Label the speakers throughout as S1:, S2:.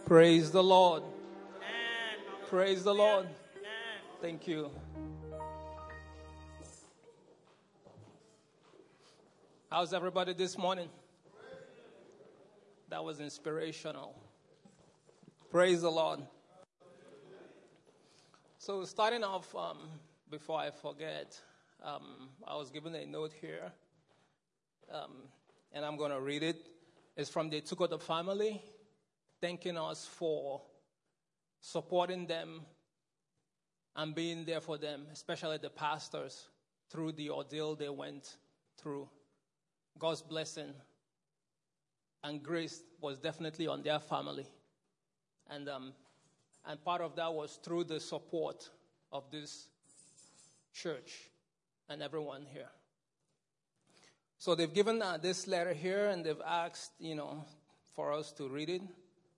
S1: Praise the Lord. Praise the Lord. Thank you. How's everybody this morning? That was inspirational. Praise the Lord. So starting off, before I forget, I was given a note here, and I'm going to read it. It's from the Tukoto family, thanking us for supporting them and being there for them, especially the pastors, through the ordeal they went through. God's blessing and grace was definitely on their family. And part of that was through the support of this church and everyone here. So they've given this letter here, and they've asked, for us to read it.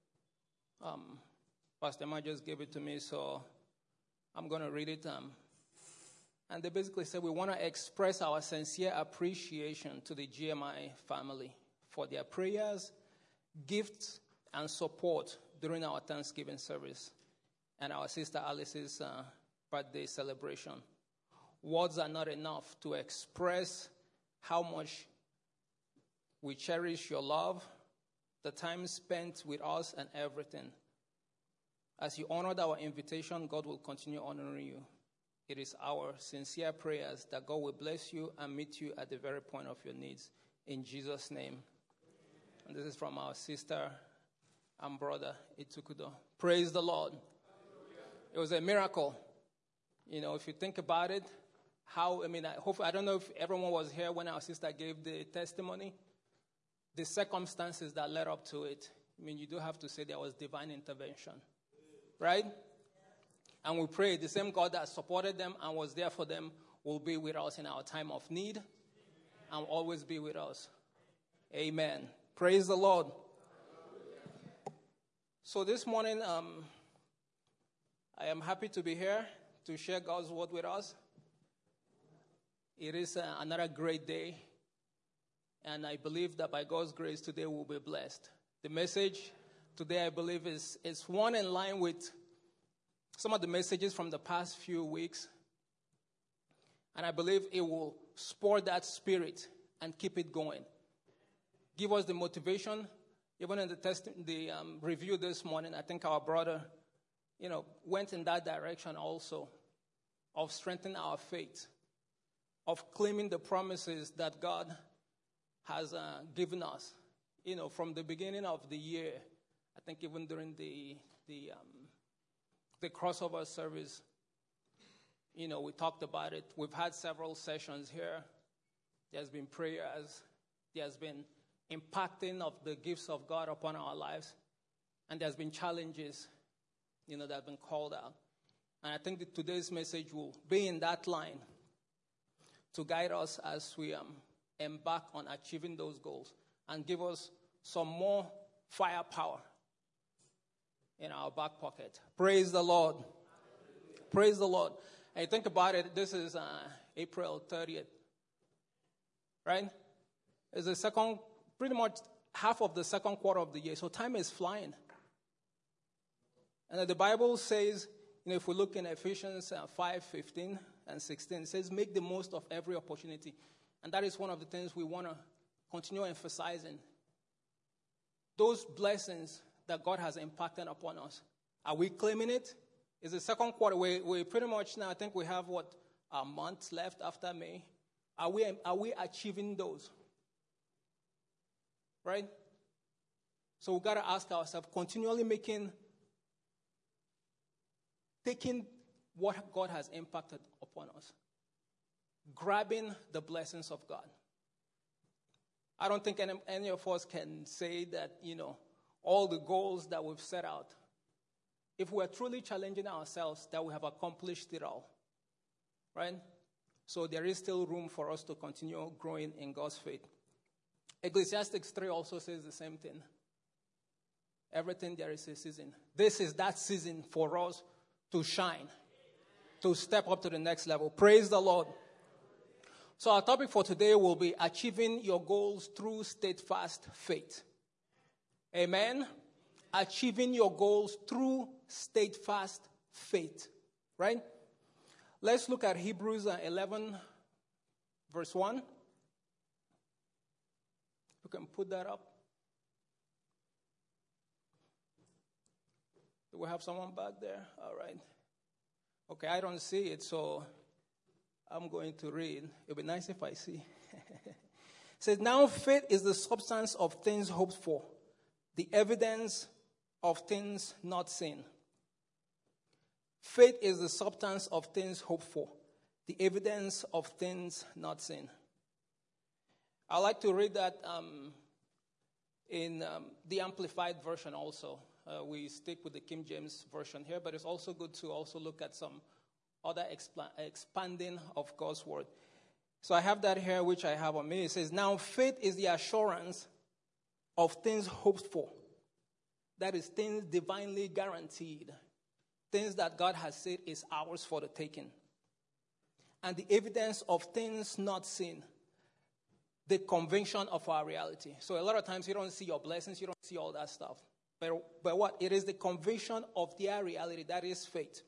S1: Pastor Emma just gave it to me, so I'm going to read it. And they basically said, we want to express our sincere appreciation to the GMI family for their prayers, gifts, and support during our Thanksgiving service and our sister Alice's birthday celebration. Words are not enough to express how much we cherish your love, the time spent with us, and everything. As you honored our invitation, God will continue honoring you. It is our sincere prayers that God will bless you and meet you at the very point of your needs. In Jesus' name. And this is from our sister and brother, Itukudo. Praise the Lord. It was a miracle. If you think about it, I don't know if everyone was here when our sister gave the testimony. The circumstances that led up to it, you do have to say there was divine intervention. Right? And we pray the same God that supported them and was there for them will be with us in our time of need and always be with us. Amen. Praise the Lord. So this morning, I am happy to be here to share God's word with us. It is another great day, and I believe that by God's grace today we'll be blessed. The message today, I believe, is one in line with some of the messages from the past few weeks, and I believe it will spur that spirit and keep it going. Give us the motivation. Even in the review this morning, I think our brother, went in that direction also of strengthening our faith, of claiming the promises that God has given us. From the beginning of the year, I think even during the crossover service, we talked about it. We've had several sessions here. There's been prayers. There's been impacting of the gifts of God upon our lives. And there's been challenges, that have been called out. And I think that today's message will be in that line to guide us as we embark on achieving those goals and give us some more firepower in our back pocket. Praise the Lord. Hallelujah. Praise the Lord. Hey, think about it. This is April 30th, right? It's pretty much half of the second quarter of the year. So time is flying. And the Bible says, if we look in Ephesians 5:15 and 16, it says, make the most of every opportunity. And that is one of the things we want to continue emphasizing. Those blessings that God has impacted upon us. Are we claiming it? It's the second quarter. We pretty much now, I think we have a month left after May. Are we achieving those? Right? So we've got to ask ourselves, continually taking what God has impacted upon us, grabbing the blessings of God. I don't think any of us can say that, all the goals that we've set out, if we're truly challenging ourselves, that we have accomplished it all, right? So there is still room for us to continue growing in God's faith. Ecclesiastes 3 also says the same thing. Everything there is a season. This is that season for us to shine, to step up to the next level. Praise the Lord. So our topic for today will be achieving your goals through steadfast faith. Amen. achieving your goals through steadfast faith, right? Let's look at Hebrews 11, verse 1. You can put that up. Do we have someone back there? All right. Okay, I don't see it, so I'm going to read. It would be nice if I see. It says, now faith is the substance of things hoped for, the evidence of things not seen. Faith is the substance of things hoped for, the evidence of things not seen. I like to read that in the Amplified Version also. We stick with the King James Version here, but it's also good to also look at some other expanding of God's Word. So I have that here, which I have on me. It says, now faith is the assurance of things hoped for. That is, things divinely guaranteed. Things that God has said is ours for the taking. And the evidence of things not seen. The conviction of our reality. So a lot of times you don't see your blessings, you don't see all that stuff. But what? It is the conviction of their reality. That is faith.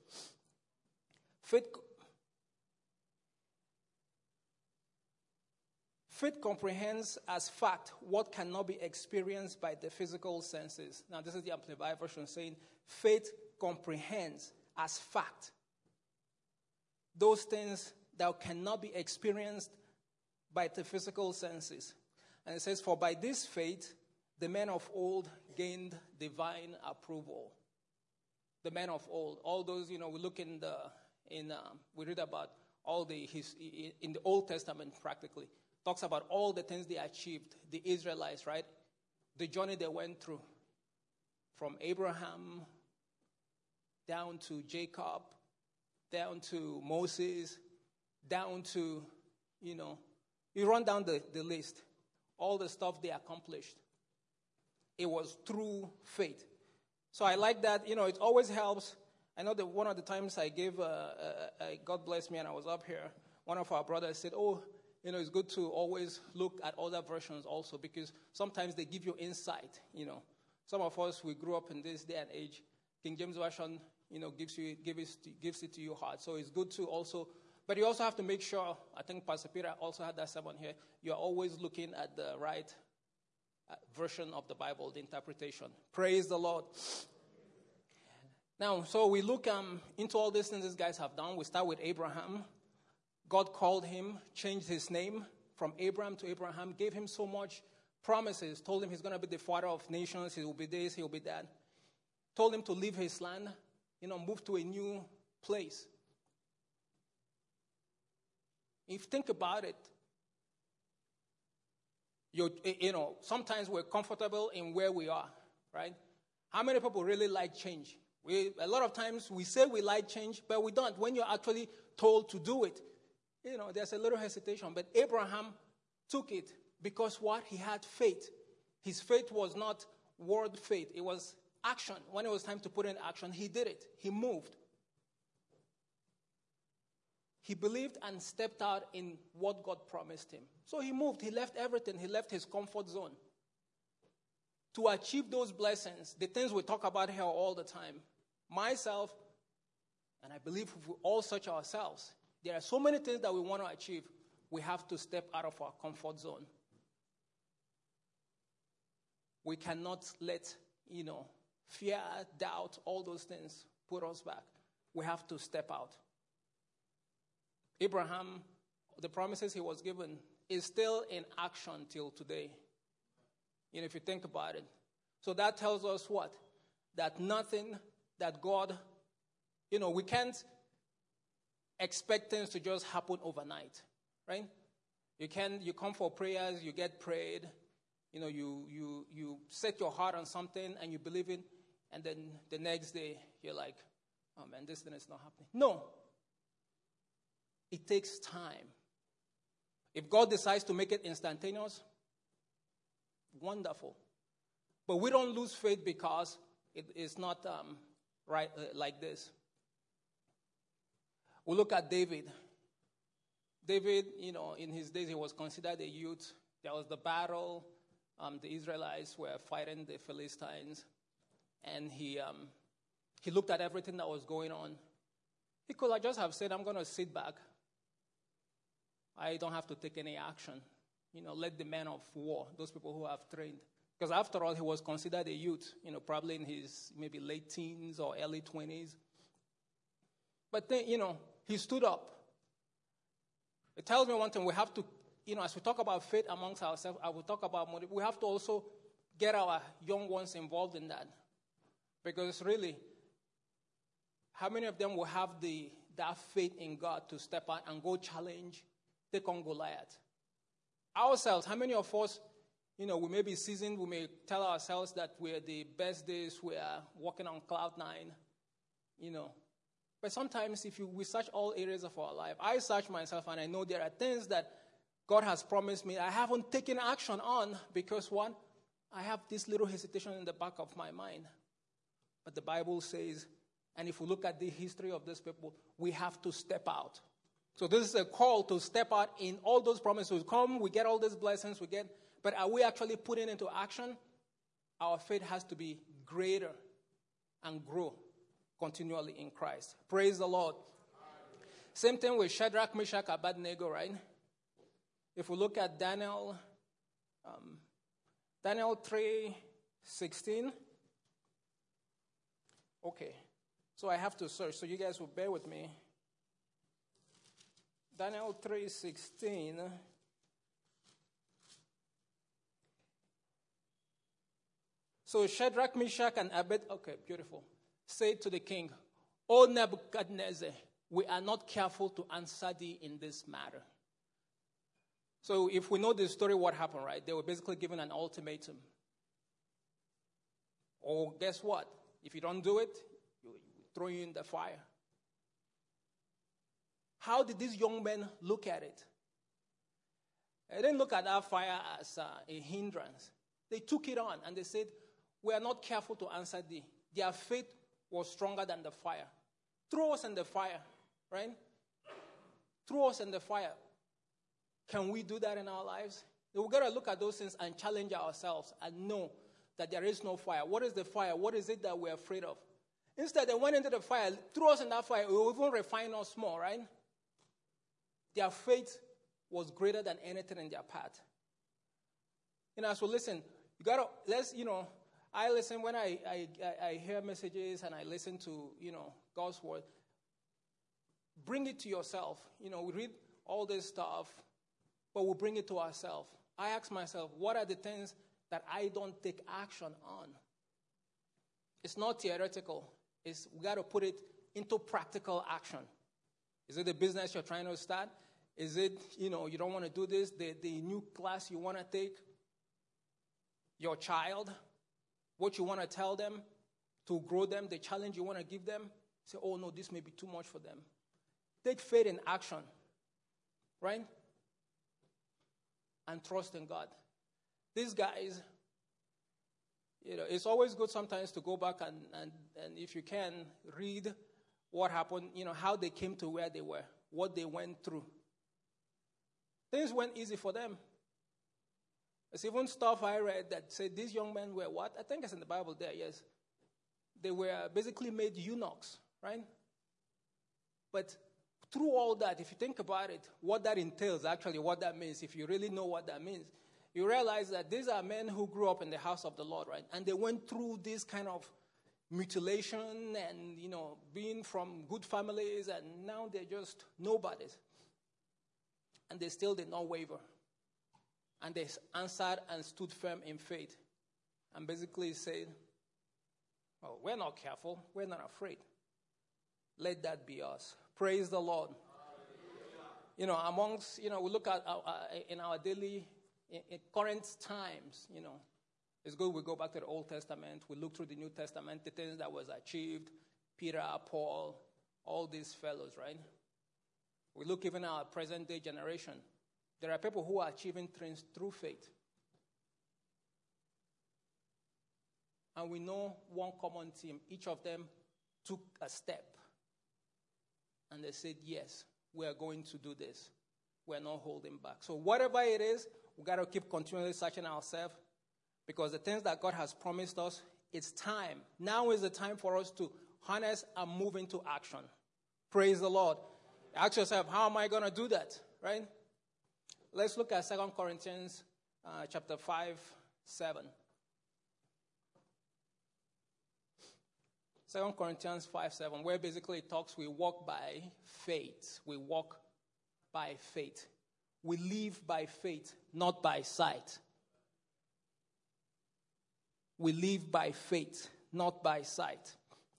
S1: Faith comprehends as fact what cannot be experienced by the physical senses. Now, this is the Amplified Version saying, faith comprehends as fact those things that cannot be experienced by the physical senses. And it says, for by this faith, the men of old gained divine approval. The men of old, all those, we look we read about all in the Old Testament practically. Talks about all the things they achieved, the Israelites, right? The journey they went through. From Abraham down to Jacob, down to Moses, down to, you run down the list. All the stuff they accomplished. It was through faith. So I like that, it always helps. I know that one of the times I gave, God bless me, and I was up here, one of our brothers said, it's good to always look at other versions also, because sometimes they give you insight, Some of us, we grew up in this day and age. King James Version, gives it to you hard. So it's good to also, but you also have to make sure, I think Pastor Peter also had that sermon here, you're always looking at the right version of the Bible, the interpretation. Praise the Lord. Now, so we look into all these things these guys have done. We start with Abraham. God called him, changed his name from Abram to Abraham, gave him so much promises, told him he's going to be the father of nations, he will be this, he will be that. Told him to leave his land, move to a new place. If you think about it, sometimes we're comfortable in where we are, right? How many people really like change? A lot of times we say we like change, but we don't. When you're actually told to do it, there's a little hesitation. But Abraham took it because what? He had faith. His faith was not word faith. It was action. When it was time to put in action, he did it. He moved. He believed and stepped out in what God promised him. So he moved. He left everything. He left his comfort zone. To achieve those blessings, the things we talk about here all the time, myself, and I believe if we all search ourselves, there are so many things that we want to achieve. We have to step out of our comfort zone. We cannot let, fear, doubt, all those things put us back. We have to step out. Abraham, the promises he was given, is still in action till today. If you think about it. So that tells us what? That nothing that God, we can't expect things to just happen overnight, right? You come for prayers, you get prayed, you set your heart on something and you believe it, and then the next day you're like, oh man, this thing is not happening. No. It takes time. If God decides to make it instantaneous, wonderful. But we don't lose faith because it is not right like this. We look at David. David, in his days, he was considered a youth. There was the battle. The Israelites were fighting the Philistines. and he looked at everything that was going on. He could have just have said, I'm going to sit back. I don't have to take any action. Let the men of war, those people who have trained. Because after all, he was considered a youth, probably in his maybe late teens or early 20s. But then, he stood up. It tells me one thing. We have to, as we talk about faith amongst ourselves, I will talk about motive. We have to also get our young ones involved in that. Because really, how many of them will have that faith in God to step out and go challenge, take on Goliath? Ourselves, how many of us, we may be seasoned, we may tell ourselves that we're the best days, we are walking on cloud nine, But sometimes if we search all areas of our life, I search myself and I know there are things that God has promised me I haven't taken action on because, one, I have this little hesitation in the back of my mind. But the Bible says, and if we look at the history of these people, we have to step out. So this is a call to step out in all those promises. Come, we get all these blessings, but are we actually putting into action? Our faith has to be greater and grow continually in Christ. Praise the Lord. Same thing with Shadrach, Meshach, Abednego, right? If we look at Daniel 3:16. Okay, so I have to search, so you guys will bear with me. Daniel 3:16. So Shadrach, Meshach, and Abednego, okay, beautiful, said to the king, O Nebuchadnezzar, we are not careful to answer thee in this matter. So if we know the story, what happened, right? They were basically given an ultimatum. Oh, guess what? If you don't do it, we throw you in the fire. How did these young men look at it? They didn't look at that fire as a hindrance. They took it on and they said, we are not careful to answer thee. Their faith was stronger than the fire. Throw us in the fire, right? Throw us in the fire. Can we do that in our lives? We've got to look at those things and challenge ourselves and know that there is no fire. What is the fire? What is it that we're afraid of? Instead, they went into the fire, threw us in that fire, it will even refine us more, right? Their faith was greater than anything in their path. So listen, I listen when I hear messages and I listen to, God's word. Bring it to yourself. We read all this stuff, but we bring it to ourselves. I ask myself, what are the things that I don't take action on? It's not theoretical. We got to put it into practical action. Is it the business you're trying to start? Is it, you don't want to do this, the new class you want to take? Your child? What you want to tell them to grow them, the challenge you want to give them? Say, oh no, this may be too much for them. Take faith in action, right? And trust in God. These guys, it's always good sometimes to go back and if you can, read what happened, how they came to where they were, what they went through. Things went easy for them. There's even stuff I read that said these young men were what? I think it's in the Bible there, yes. They were basically made eunuchs, right? But through all that, if you think about it, what that entails, actually what that means, if you really know what that means, you realize that these are men who grew up in the house of the Lord, right? And they went through this kind of mutilation and, being from good families, and now they're just nobodies. And they still did not waver. And they answered and stood firm in faith. And basically said, oh, we're not careful. We're not afraid. Let that be us. Praise the Lord. Amongst, we look at in our daily, in current times, it's good we go back to the Old Testament. We look through the New Testament, the things that was achieved. Peter, Paul, all these fellows, right? We look even at our present-day generation. There are people who are achieving things through faith. And we know one common theme. Each of them took a step. And they said, yes, we are going to do this. We are not holding back. So whatever it is, we got to keep continually searching ourselves. Because the things that God has promised us, it's time. Now is the time for us to harness and move into action. Praise the Lord. Ask yourself, how am I going to do that? Right? Let's look at 2 Corinthians chapter 5, 7. 2 Corinthians 5, 7, where basically it talks, we walk by faith. We walk by faith. We live by faith, not by sight. We live by faith, not by sight.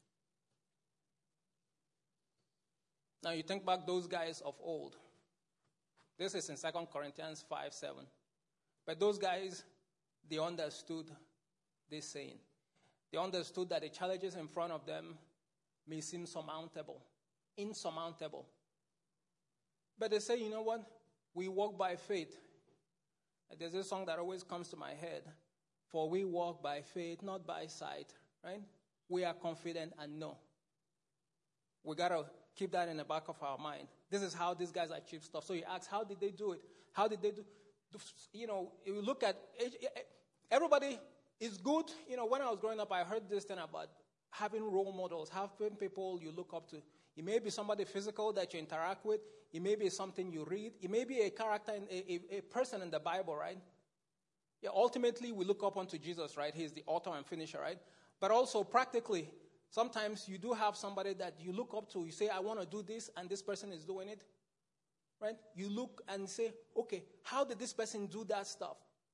S1: Now you think back those guys of old. This is in 2 Corinthians 5, 7. But those guys, they understood this saying. They understood that the challenges in front of them may seem insurmountable. But they say, you know what? We walk by faith. There's a song that always comes to my head. For we walk by faith, not by sight. Right? We are confident and know. We got to keep that in the back of our mind. This is how these guys achieve stuff. So you ask, how did they do it? How did they do? You know, you look at everybody is good. You know, when I was growing up, I heard this thing about having role models, having people you look up to. It may be somebody physical that you interact with. It may be something you read. It may be a character, a person in the Bible, right? Yeah, ultimately, we look up unto Jesus, right? He's the author and finisher, right? But also, practically, sometimes you do have somebody that you look up to. You say, I want to do this, and this person is doing it, right? You look and say, okay, how did this person do that stuff?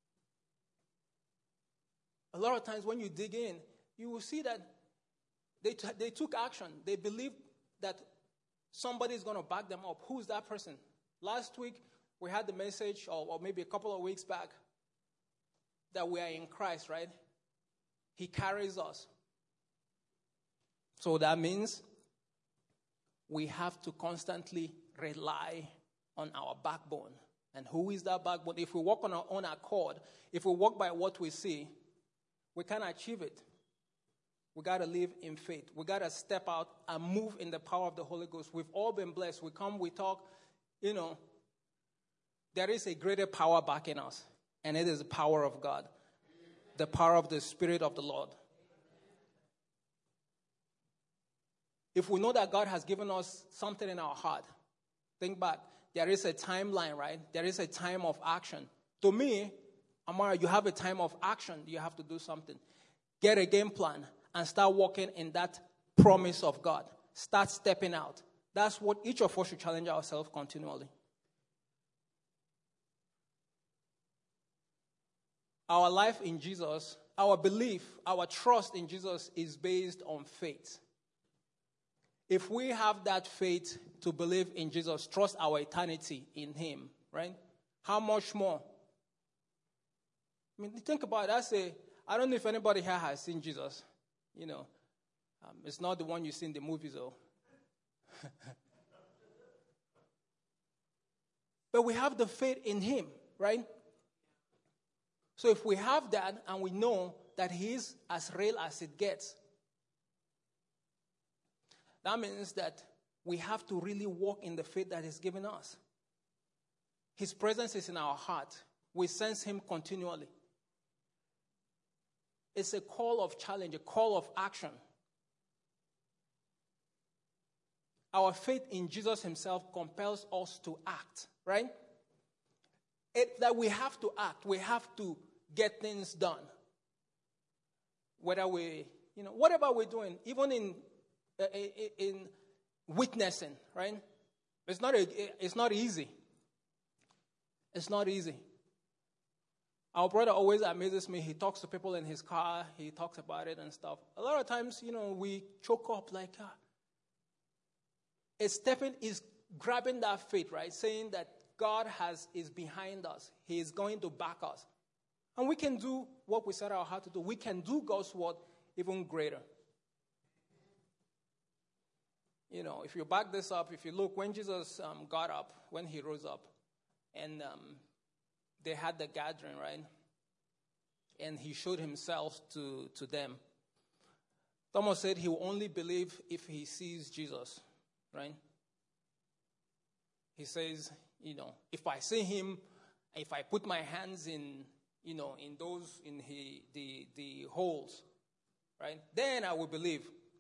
S1: A lot of times when you dig in, you will see that they took action. They believed that somebody is going to back them up. Who's that person? Last week, we had the message, or maybe a couple of weeks back, that we are in Christ, right? He carries us. So that means we have to constantly rely on our backbone. And who is that backbone? If we walk on our own accord, if we walk by what we see, we can't achieve it. We got to live in faith. We got to step out and move in the power of the Holy Ghost. We've all been blessed. We come, we talk, you know. There is a greater power backing us, and it is the power of God, the power of the Spirit of the Lord. If we know that God has given us something in our heart, think back. There is a timeline, right? There is a time of action. To me, Amara, you have a time of action. You have to do something. Get a game plan and start walking in that promise of God. Start stepping out. That's what each of us should challenge ourselves continually. Our life in Jesus, our belief, our trust in Jesus is based on faith. If we have that faith to believe in Jesus, trust our eternity in Him, right? How much more? I mean, think about it. I don't know if anybody here has seen Jesus. You know, it's not the one you see in the movies, though. But we have the faith in Him, right? So if we have that and we know that He is as real as it gets, that means that we have to really walk in the faith that He's given us. His presence is in our heart. We sense Him continually. It's a call of challenge, a call of action. Our faith in Jesus Himself compels us to act, right? That we have to act. We have to get things done. Whether whatever we're doing, even in witnessing, right? It's not easy. It's not easy. Our brother always amazes me. He talks to people in his car. He talks about it and stuff. A lot of times, we choke up like, is grabbing that faith, right? Saying that God is behind us. He is going to back us. And we can do what we set our heart to do. We can do God's word even greater. If you back this up, if you look, when Jesus got up, when He rose up, and they had the gathering, right? And He showed Himself to them. Thomas said he will only believe if he sees Jesus, right? He says, if I see Him, if I put my hands in, in the holes, right? Then I will believe.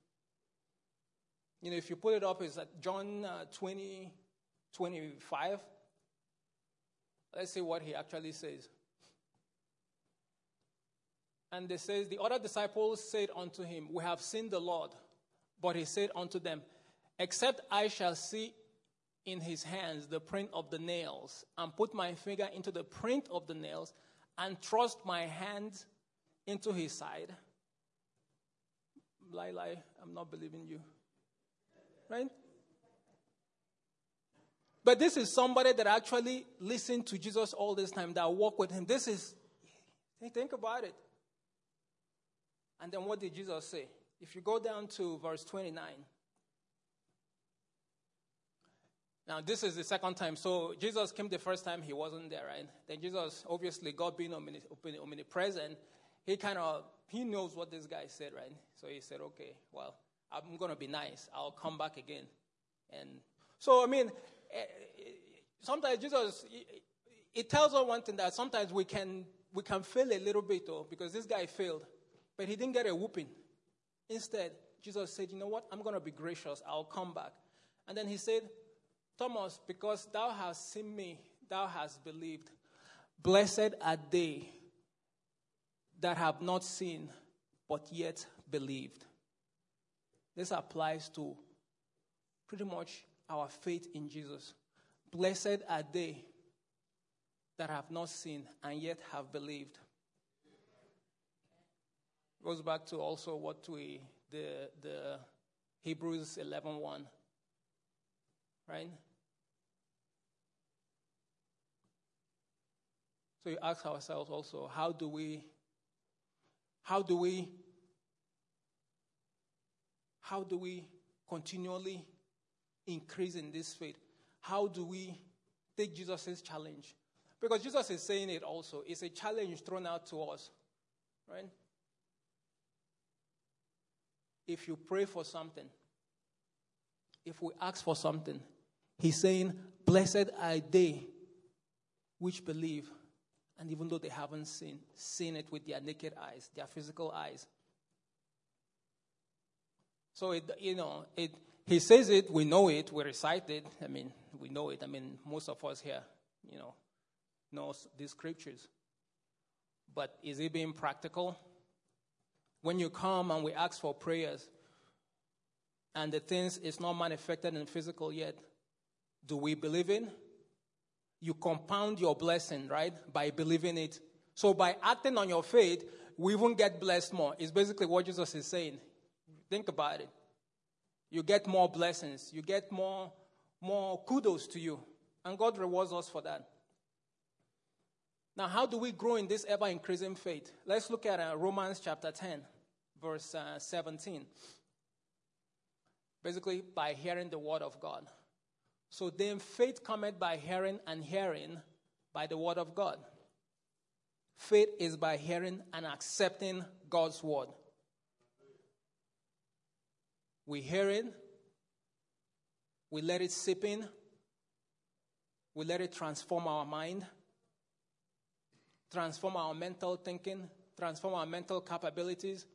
S1: If you put it up, it's at John 20:25. Let's see what he actually says. And it says, the other disciples said unto him, we have seen the Lord. But he said unto them, except I shall see in his hands the print of the nails, and put my finger into the print of the nails, and thrust my hand into his side. Lie, I'm not believing you. Right? But this is somebody that actually listened to Jesus all this time, that walked with him. Think about it. And then what did Jesus say? If you go down to verse 29. Now, this is the second time. So, Jesus came the first time, he wasn't there, right? Then Jesus, obviously, God being omnipresent, he knows what this guy said, right? So he said, okay, well, I'm going to be nice. I'll come back again. And so, sometimes Jesus, it tells us one thing, that sometimes we can fail a little bit, though, because this guy failed. But he didn't get a whooping. Instead, Jesus said, you know what? I'm going to be gracious. I'll come back. And then he said, Thomas, because thou hast seen me, thou hast believed. Blessed are they that have not seen, but yet believed. This applies to pretty much our faith in Jesus. Blessed are they that have not seen and yet have believed. Goes back to also the Hebrews 11:1, right? So you ask ourselves also, how do we continually increase in this faith? How do we take Jesus' challenge? Because Jesus is saying it also. It's a challenge thrown out to us, right? If you pray for something, if we ask for something, he's saying, blessed are they which believe, and even though they haven't seen it with their naked eyes, their physical eyes. So, he says it, we know it, we recite it. We know it. Most of us here, know these scriptures. But is it being practical? When you come and we ask for prayers, and the things is not manifested in physical yet, do we believe in? You compound your blessing, right, by believing it. So by acting on your faith, we won't get blessed more. It's basically what Jesus is saying. Think about it. You get more blessings. You get more kudos to you. And God rewards us for that. Now, how do we grow in this ever-increasing faith? Let's look at Romans chapter 10, verse 17. Basically, by hearing the word of God. So then faith cometh by hearing, and hearing by the word of God. Faith is by hearing and accepting God's word. We hear it, we let it sip in, we let it transform our mind, transform our mental thinking, transform our mental capabilities.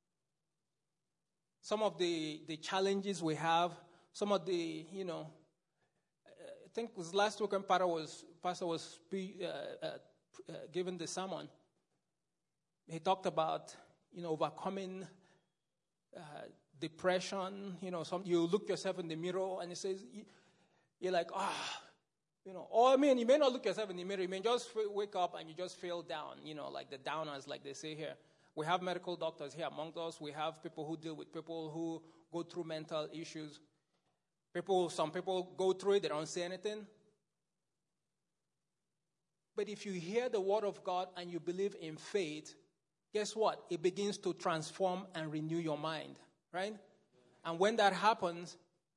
S1: Some of the challenges we have, some of the, I think it was last week when Pastor was giving the sermon. He talked about, overcoming depression. You look yourself in the mirror and it says, you're like, or you may not look yourself in the mirror. You may just wake up and you just feel down, like the downers, like they say here. We have medical doctors here among us. We have people who deal with people who go through mental issues. Some people go through it, they don't say anything. But if you hear the word of God and you believe in faith, guess what? It begins to transform and renew your mind, right? And when that happens,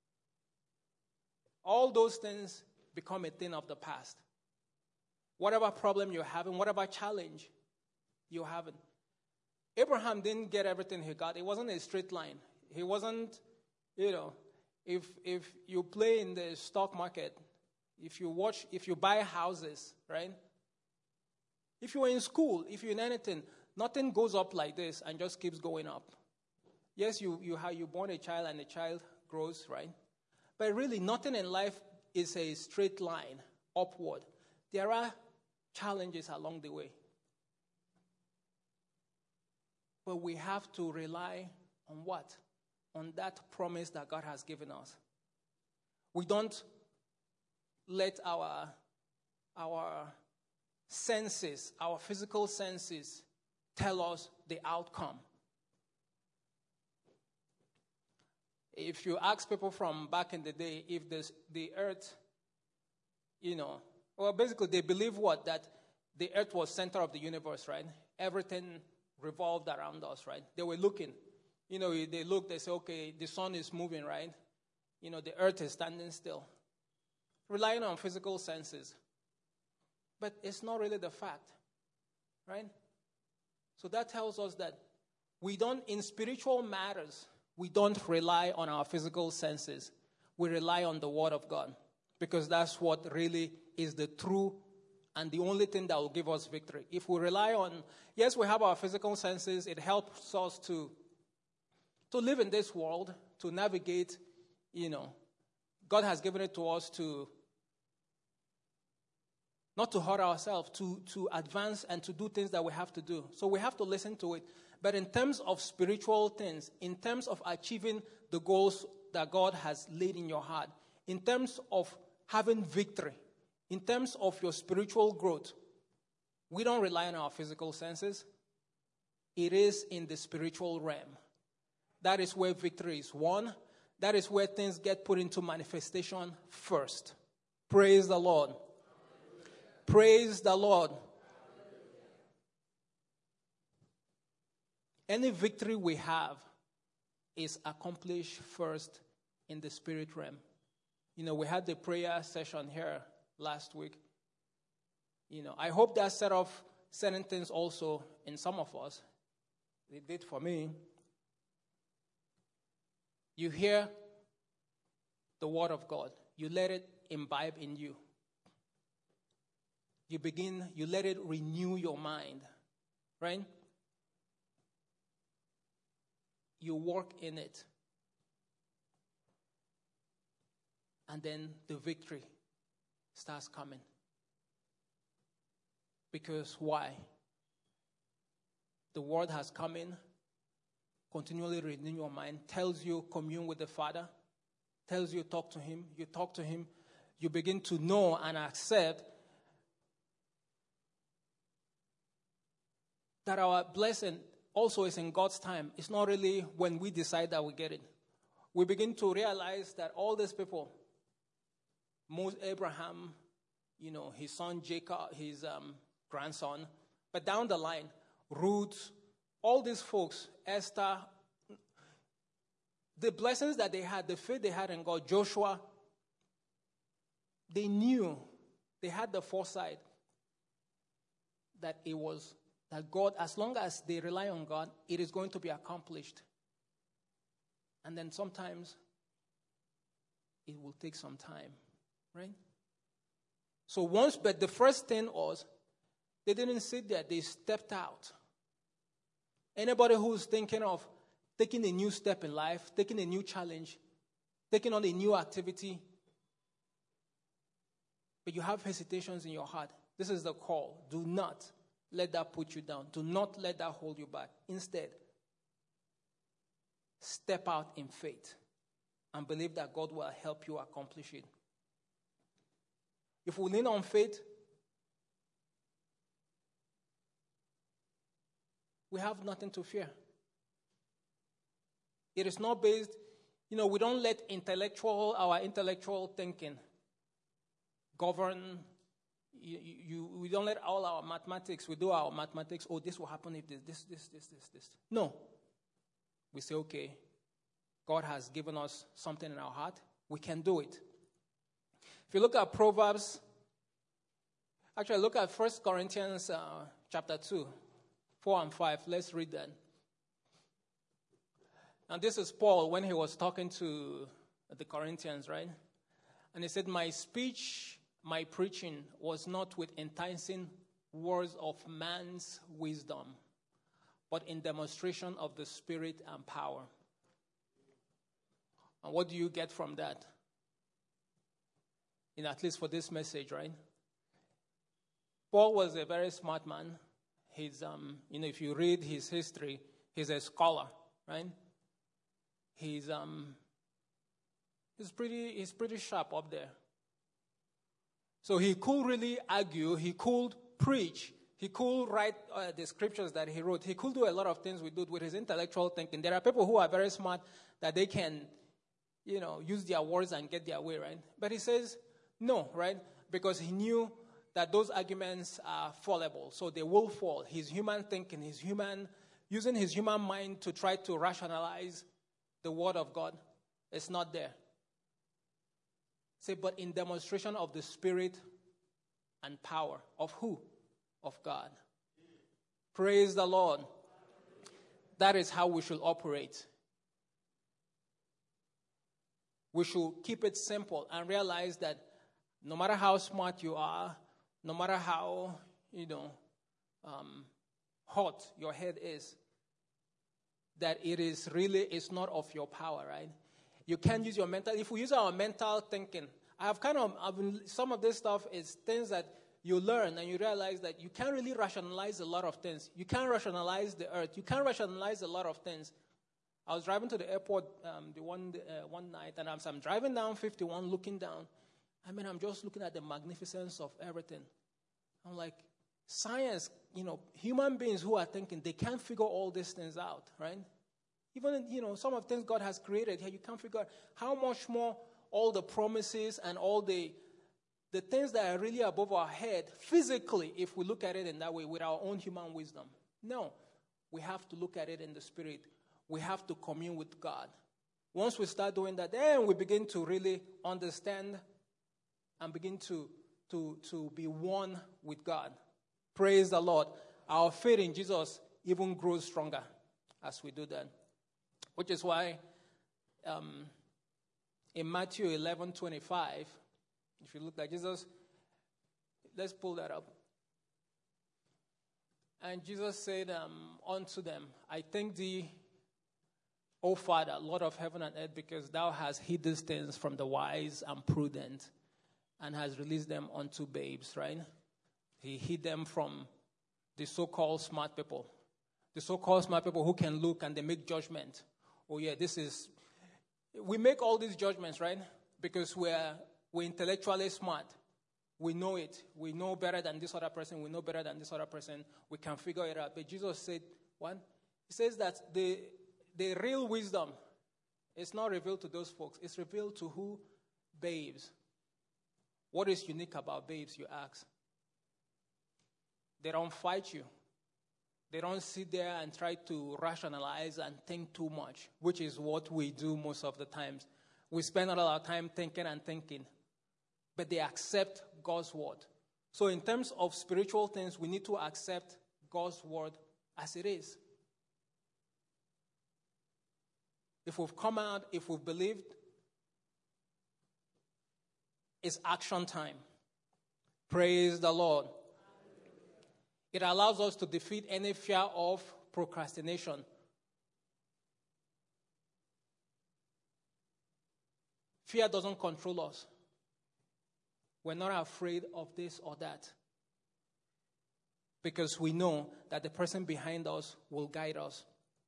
S1: all those things become a thing of the past. Whatever problem you're having, whatever challenge you're having. Abraham didn't get everything he got. It wasn't a straight line. He wasn't, if you play in the stock market, if you buy houses, right? If you're in school, if you're in anything, nothing goes up like this and just keeps going up. Yes, you born a child and the child grows, right? But really, nothing in life is a straight line upward. There are challenges along the way. But we have to rely on what? On that promise that God has given us. We don't let our senses, our physical senses, tell us the outcome. If you ask people from back in the day if the earth, basically they believe what? That the earth was center of the universe, right? Everything revolved around us, right? They were looking. They look, they say, okay, the sun is moving, right? The earth is standing still. Relying on physical senses. But it's not really the fact, right? So that tells us that in spiritual matters, we don't rely on our physical senses. We rely on the Word of God. Because that's what really is the true and the only thing that will give us victory. If we rely on, yes, we have our physical senses. It helps us to live in this world, to navigate, God has given it to us to, not to hurt ourselves, to advance and to do things that we have to do. So we have to listen to it. But in terms of spiritual things, in terms of achieving the goals that God has laid in your heart, in terms of having victory, in terms of your spiritual growth, we don't rely on our physical senses. It is in the spiritual realm. That is where victory is won. That is where things get put into manifestation first. Praise the Lord. Praise the Lord. Any victory we have is accomplished first in the spirit realm. We had the prayer session here last week. I hope that set off certain things also in some of us. It did for me. You hear the word of God. You let it imbibe in you. You let it renew your mind, right? You work in it. And then the victory starts coming. Because why? The word has come in, continually renewing your mind, tells you commune with the Father, tells you talk to him, you talk to him, you begin to know and accept that our blessing also is in God's time. It's not really when we decide that we get it. We begin to realize that all these people, Abraham, his son Jacob, his grandson, but down the line, Ruth, all these folks, Esther, the blessings that they had, the faith they had in God, Joshua, they knew, they had the foresight that that God, as long as they rely on God, it is going to be accomplished. And then sometimes it will take some time, right? So but the first thing was, they didn't sit there, they stepped out. Anybody who's thinking of taking a new step in life, taking a new challenge, taking on a new activity, but you have hesitations in your heart, this is the call. Do not let that put you down. Do not let that hold you back. Instead, step out in faith and believe that God will help you accomplish it. If we lean on faith, we have nothing to fear. It is not based, we don't let our intellectual thinking govern. We don't let all our mathematics, we do our mathematics, this will happen if this. No. We say, okay, God has given us something in our heart. We can do it. If you look at Proverbs, actually look at 1 Corinthians chapter 2, 4 and 5. Let's read that. And this is Paul when he was talking to the Corinthians, right? And he said, my speech, my preaching was not with enticing words of man's wisdom, but in demonstration of the Spirit and power, And what do you get from that? At least for this message, right? Paul was a very smart man. He's, if you read his history, he's a scholar, right? He's pretty sharp up there. So he could really argue, he could preach, he could write the scriptures that he wrote. He could do a lot of things with his intellectual thinking. There are people who are very smart that they can, use their words and get their way, right? But he says no, right? Because he knew that those arguments are fallible, so they will fall. His human thinking, using his human mind to try to rationalize the word of God, it's not there. Say, but in demonstration of the Spirit and power. Of who? Of God. Praise the Lord. That is how we should operate. We should keep it simple and realize that no matter how smart you are, no matter how, hot your head is, that it's not of your power, right? You can't use your mental. If we use our mental thinking, some of this stuff is things that you learn and you realize that you can't really rationalize a lot of things. You can't rationalize the earth. You can't rationalize a lot of things. I was driving to the airport one night, and I'm driving down 51, looking down. I'm just looking at the magnificence of everything. I'm like, science, human beings who are thinking, they can't figure all these things out, right? Even, some of the things God has created here, you can't figure out how much more all the promises and all the things that are really above our head, physically, if we look at it in that way, with our own human wisdom. No, we have to look at it in the Spirit. We have to commune with God. Once we start doing that, then we begin to really understand and begin to be one with God. Praise the Lord. Our faith in Jesus even grows stronger as we do that. Which is why in Matthew 11:25, if you look at Jesus, let's pull that up. And Jesus said unto them, I thank thee, O Father, Lord of heaven and earth, because thou hast hid these things from the wise and prudent, and has released them unto babes, right? He hid them from the so-called smart people. The so-called smart people who can look and they make judgment. Oh yeah, we make all these judgments, right? Because we're intellectually smart. We know it. We know better than this other person. We know better than this other person. We can figure it out. But Jesus said, what? He says that the real wisdom is not revealed to those folks. It's revealed to who? Babes. What is unique about babes, you ask? They don't fight you. They don't sit there and try to rationalize and think too much, which is what we do most of the times. We spend all our time thinking and thinking, but they accept God's word. So in terms of spiritual things, we need to accept God's word as it is. If we've come out, if we've believed, it's action time. Praise the Lord. It allows us to defeat any fear of procrastination. Fear doesn't control us. We're not afraid of this or that, because we know that the person behind us will guide us.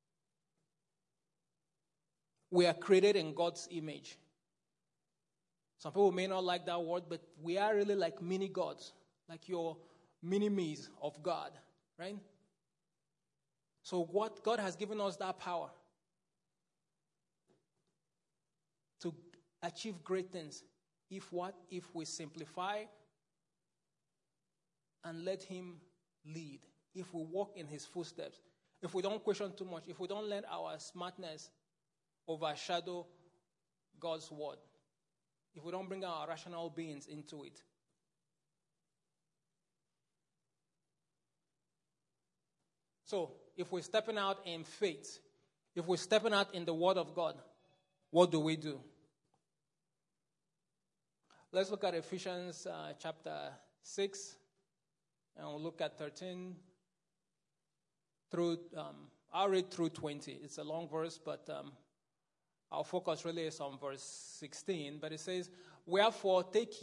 S1: We are created in God's image. Some people may not like that word, but we are really like mini gods, like your mini-me's of God, right? So what God has given us that power to achieve great things. If we simplify and let him lead. If we walk in his footsteps. If we don't question too much. If we don't let our smartness overshadow God's word. If we don't bring our rational beings into it. So, if we're stepping out in faith, if we're stepping out in the word of God, what do we do? Let's look at Ephesians chapter 6, and we'll look at 13 through, I'll read through 20. It's a long verse, but our focus really is on verse 16, but it says, "Wherefore take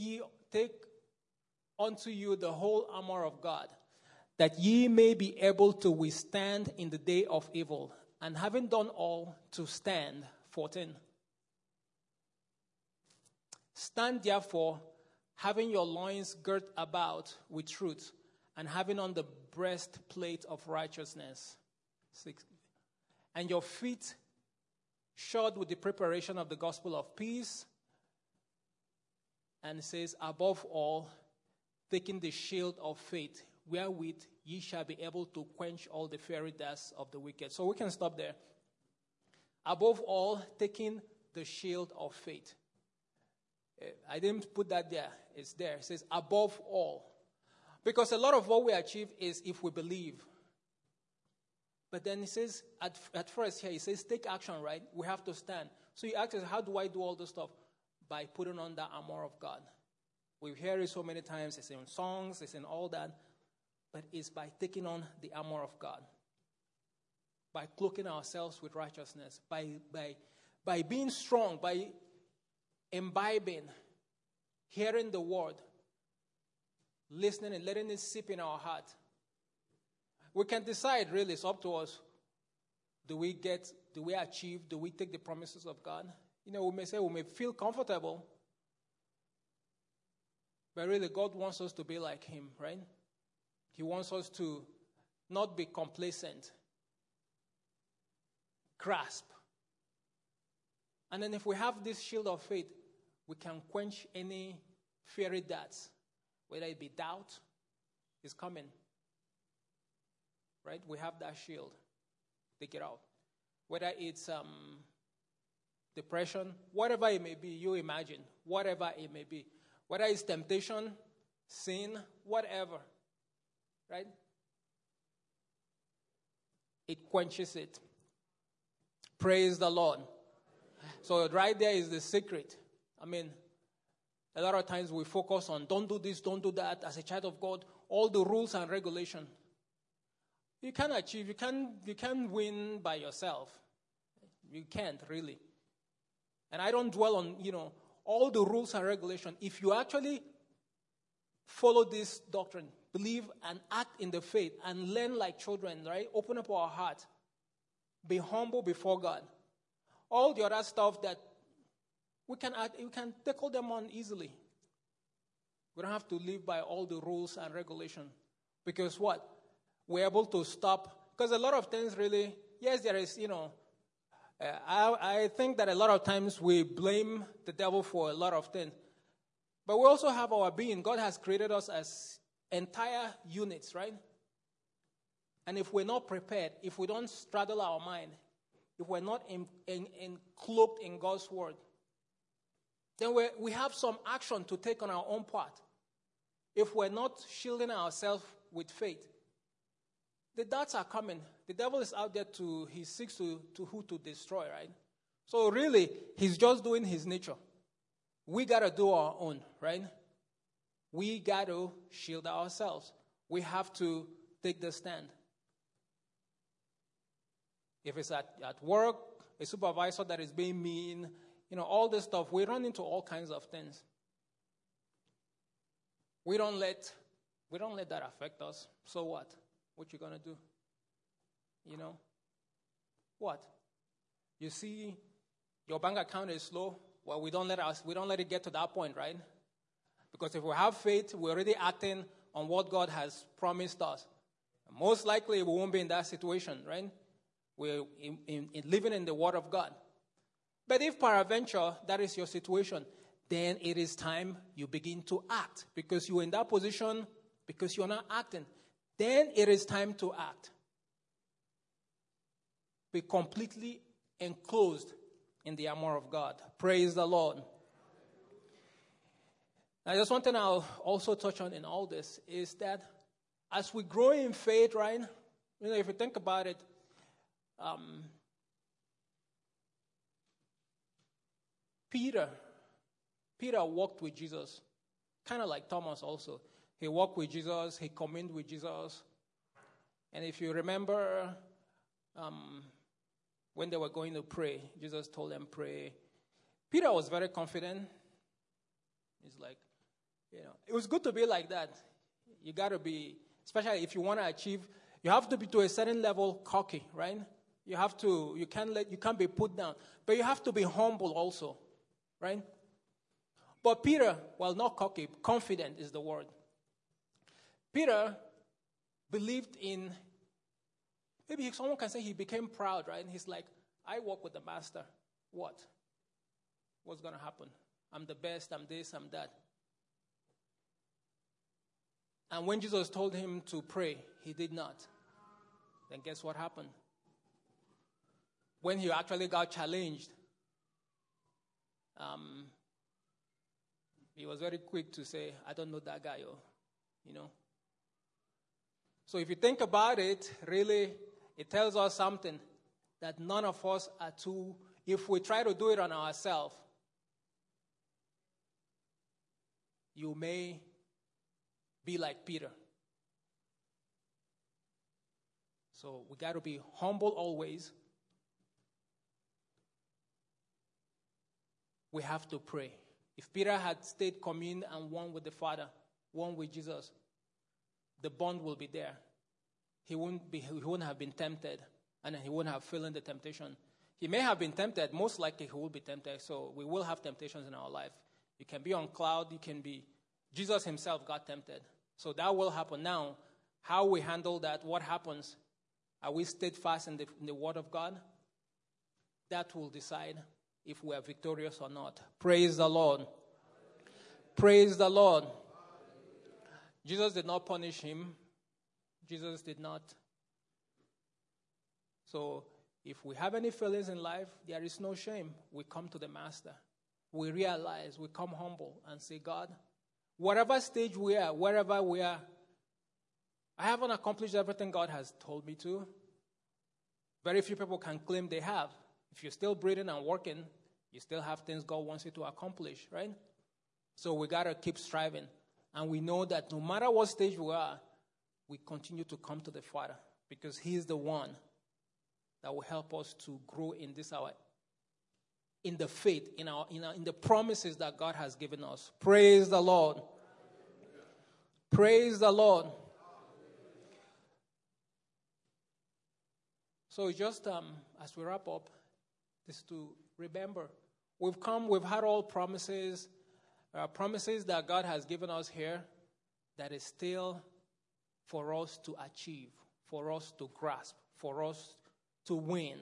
S1: unto you the whole armor of God, that ye may be able to withstand in the day of evil, and having done all, to stand." 14. "Stand therefore, having your loins girt about with truth, and having on the breastplate of righteousness." 6. "And your feet shod with the preparation of the gospel of peace." And it says, "Above all, taking the shield of faith, wherewith ye shall be able to quench all the fiery darts of the wicked." So we can stop there. Above all, taking the shield of faith. I didn't put that there. It's there. It says, above all. Because a lot of what we achieve is if we believe. But then it says, at first here, it says, take action, right? We have to stand. So you ask, how do I do all this stuff? By putting on the armor of God. We hear it so many times. It's in songs. It's in all that. But it's by taking on the armor of God. By cloaking ourselves with righteousness. By being strong. By imbibing. Hearing the word. Listening and letting it sip in our heart. We can decide, really, it's up to us. Do we achieve, do we take the promises of God? You know, we may feel comfortable. But really, God wants us to be like Him, right? He wants us to not be complacent. Grasp. And then if we have this shield of faith, we can quench any fiery darts. Whether it be doubt, is coming. Right? We have that shield. Take it out. Whether it's depression, whatever it may be, you imagine. Whatever it may be. Whether it's temptation, sin, whatever. Right? It quenches it. Praise the Lord. So right there is the secret. I mean, a lot of times we focus on don't do this, don't do that. As a child of God, all the rules and regulation. You can't achieve, you can't win by yourself. You can't, really. And I don't dwell on, all the rules and regulation. If you actually follow this doctrine, believe and act in the faith and learn like children, right? Open up our heart. Be humble before God. All the other stuff that we can tackle them on easily. We don't have to live by all the rules and regulation. Because what? We're able to stop. Because a lot of things really, yes, there is, I think that a lot of times we blame the devil for a lot of things. But we also have our being. God has created us as entire units, right? And if we're not prepared, if we don't straddle our mind, if we're not cloaked in God's word, then we have some action to take on our own part. If we're not shielding ourselves with faith, the darts are coming. The devil is out there he seeks to destroy, right? So really, he's just doing his nature. We got to do our own, right? We got to shield ourselves. We have to take the stand. If it's at work, a supervisor that is being mean, all this stuff, we run into all kinds of things. We don't let that affect us. So what? What you gonna do? What? You see, your bank account is low. Well, we don't let it get to that point, right? Because if we have faith, we're already acting on what God has promised us. Most likely, we won't be in that situation, right? We're living in the Word of God. But if peradventure that is your situation, then it is time you begin to act. Because you're in that position, because you're not acting. Then it is time to act. Be completely enclosed in the armor of God. Praise the Lord. Now, just one thing I'll also touch on in all this is that as we grow in faith, right? If you think about it, Peter walked with Jesus, kind of like Thomas also. He walked with Jesus, he communed with Jesus. And if you remember, when they were going to pray, Jesus told them, pray. Peter was very confident. He's like, it was good to be like that. You got to be, especially if you want to achieve, you have to be to a certain level cocky, right? You can't be put down. But you have to be humble also, right? But Peter, well, not cocky, confident is the word. Peter believed in, maybe someone can say he became proud, right? And he's like, I walk with the master. What? What's going to happen? I'm the best, I'm this, I'm that. And when Jesus told him to pray, he did not. Then guess what happened? When he actually got challenged, he was very quick to say, I don't know that guy, So if you think about it, really, it tells us something, that none of us are too, if we try to do it on ourselves, you may be like Peter. So we got to be humble always. We have to pray. If Peter had stayed commune and one with the Father, one with Jesus, the bond will be there. He wouldn't have been tempted, and he wouldn't have fallen the temptation. He may have been tempted. Most likely he will be tempted. So we will have temptations in our life. You can be on cloud. Jesus himself got tempted. So that will happen. Now, how we handle that, what happens? Are we steadfast in the Word of God? That will decide if we are victorious or not. Praise the Lord. Praise the Lord. Jesus did not punish him. Jesus did not. So if we have any failures in life, there is no shame. We come to the Master. We realize, we come humble and say, God, whatever stage we are, wherever we are, I haven't accomplished everything God has told me to. Very few people can claim they have. If you're still breathing and working, you still have things God wants you to accomplish, right? So we got to keep striving. And we know that no matter what stage we are, we continue to come to the Father because He is the one that will help us to grow in this hour, in the faith, in the promises that God has given us. Praise the Lord. Praise the Lord. So just as we wrap up, is to remember, we've had all promises that God has given us here that is still for us to achieve, for us to grasp, for us to win.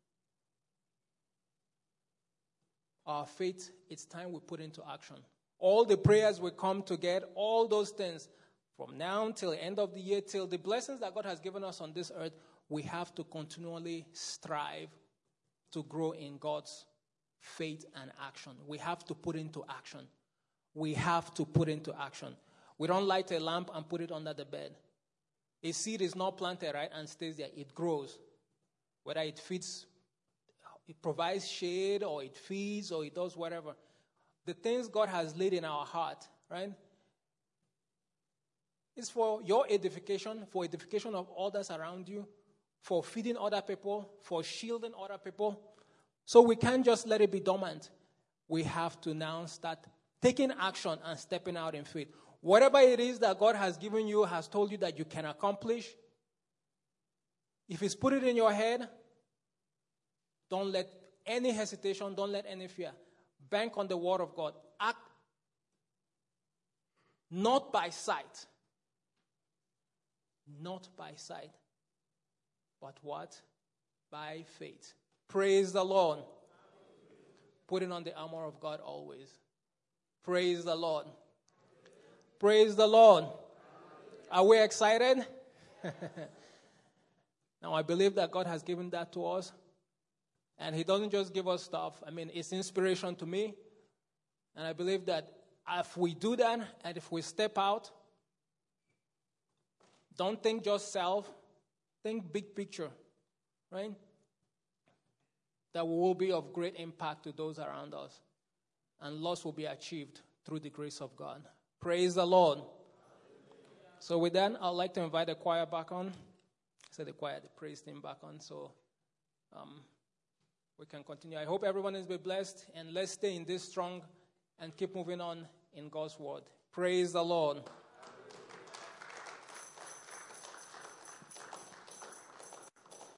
S1: Our faith, it's time we put into action. All the prayers we come to get, all those things, from now till the end of the year, till the blessings that God has given us on this earth, we have to continually strive to grow in God's faith and action. We have to put into action. We have to put into action. We don't light a lamp and put it under the bed. A seed is not planted, right, and stays there. It grows. Whether it feeds, it provides shade, or it feeds, or it does whatever. The things God has laid in our heart, right, is for your edification, for edification of others around you, for feeding other people, for shielding other people. So we can't just let it be dormant. We have to now start taking action and stepping out in faith. Whatever it is that God has given you, has told you that you can accomplish, if He's put it in your head, don't let any hesitation, don't let any fear. Bank on the Word of God. Act not by sight. Not by sight. But what? By faith. Praise the Lord. Putting on the armor of God always. Praise the Lord. Praise the Lord. Are we excited? Now, I believe that God has given that to us. And He doesn't just give us stuff. I mean, it's inspiration to me. And I believe that if we do that, and if we step out, don't think just self, think big picture, right? That we will be of great impact to those around us. And loss will be achieved through the grace of God. Praise the Lord. So with that, I'd like to invite the choir back on. I said the choir, the praise team back on. So we can continue. I hope everyone has been blessed, and let's stay in this strong and keep moving on in God's word. Praise the Lord.